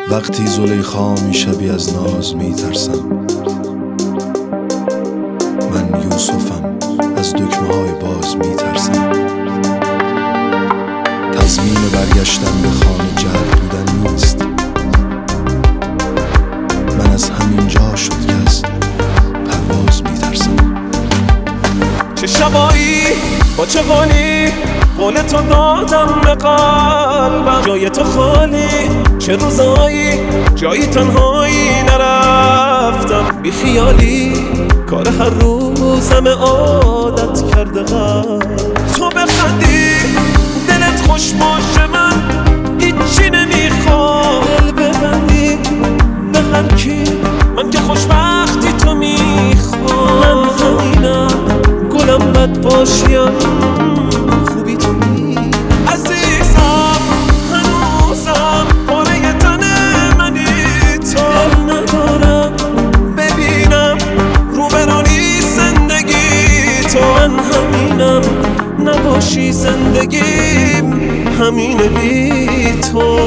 وقتی زلیخا میشوی از ناز میترسم. من یوسفم، از دکمه های باز میترسم. تضمین برگشتن به خانه جلب بودن نیست. من از همین جا شد که از پرواز میترسم. چه شبایی با چه حالی قول تو دادم به قلبم، جای تو خالی. چه روزایی جایی تنهایی نرفتم بی خیالی، کار هر روزم عادت کرده قلب. تو بخندی دلت خوش باشه، من هیچی نمیخوام. دل ببندی به هر کی، من که خوشبختی تو میخوام. من همینم گلم بد باشیم، خوبی تو می عزیزم. هنوزم پاره تن منی تو. دل ندارم ببینم روبرانی زندگی تو. من همینم نباشی زندگیم همینه بی تو.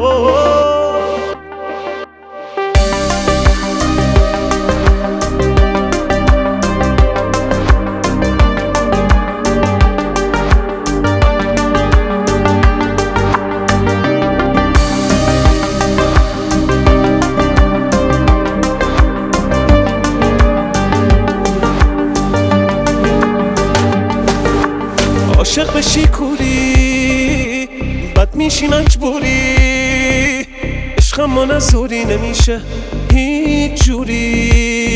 عاشق بشی کوری بد میشی مجبوری. عشق اما نزوری نمیشه هیچ جوری.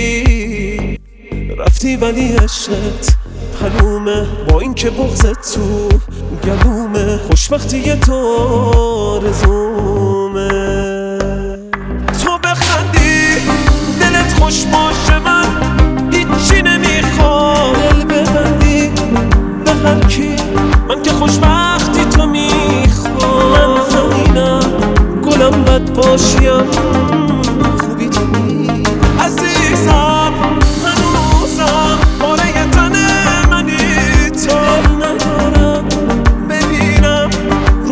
رفتی ولی عشقت حلومه، با این که بغضت تو گلومه. خوشبختی تو آرزومه. تو بخندی دلت خوش باشه، من هیچی نمیخوام. دل ببندی به هر کی، من که خوشبختی تو میخوام. من همینم گلم بد باشیم، خوبی تو می عزیزم. هنوزم پاره تن منی تو. دل ندارم ببینم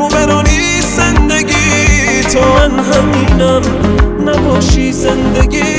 روبرانی زندگی تو. من همینم نباشی زندگی